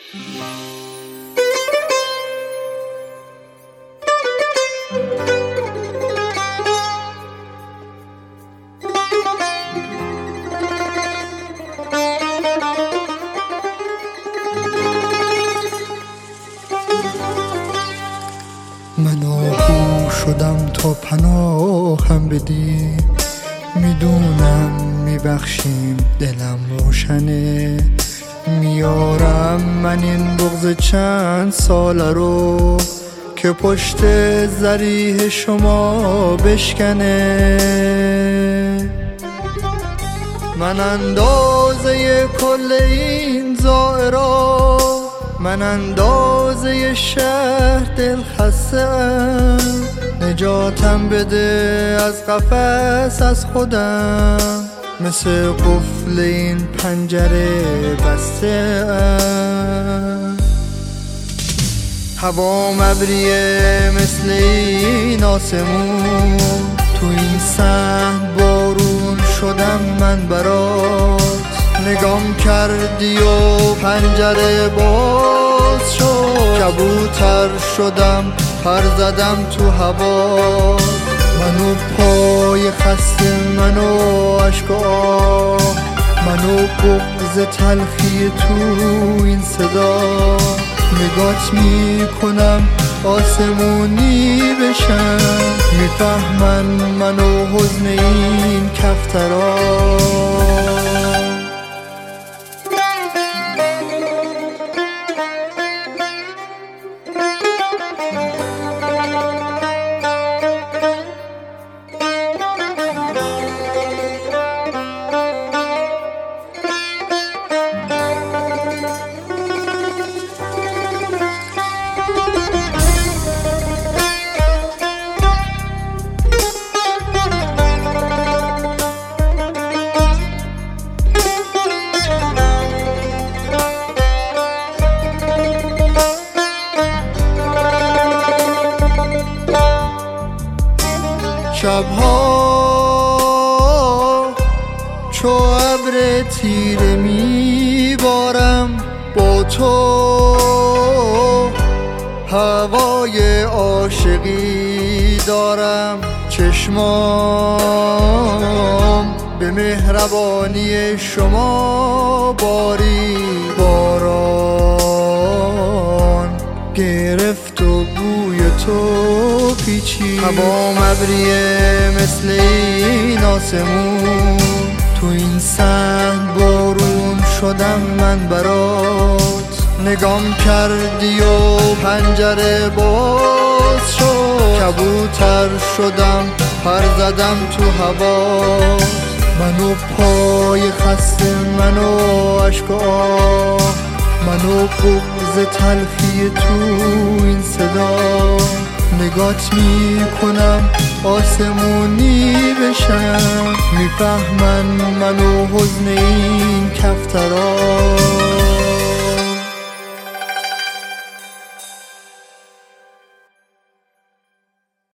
من آهو شدم تا پناهم بدی، میدونم میبخشیم دلم روشنه. میارم من این بغض چند ساله رو که پشت ذریح شما بشکنه. من اندازه کل این زائرا، من اندازه شهر دل خسته‌ام. نجاتم بده از قفس از خودم، مثل قفل این پنجره بسته‌ام. هوا ابریه مثل این آسمون، تو این صحن بارون شدم من برات. نگام کردی و پنجره باز شد، کبوتر شدم پر زدم تو هوا. منو پای خسته، منو عشق و آه، منو بغض تلخی تو این صدا. نگات میکنم آسمونی بشم، میفهمن منو حزن این کفترا. شبها چو ابر تیره میبارم با تو، هوای عاشقی دارم. چشمام به مهربانی شما باری، باران گرفت و بوی تو پیچی. هوا ابریه مثل این آسمون، تو این صحن بارون شدم من برات. نگام کردی و پنجره باز شد، کبوتر شدم پر زدم تو هوا. منو پای خسته، منو عشق و آه، منو بغض تلخی تو این صدا. نگات میکنم آسمونی بشم، میفهمن منو حزن این کفترا.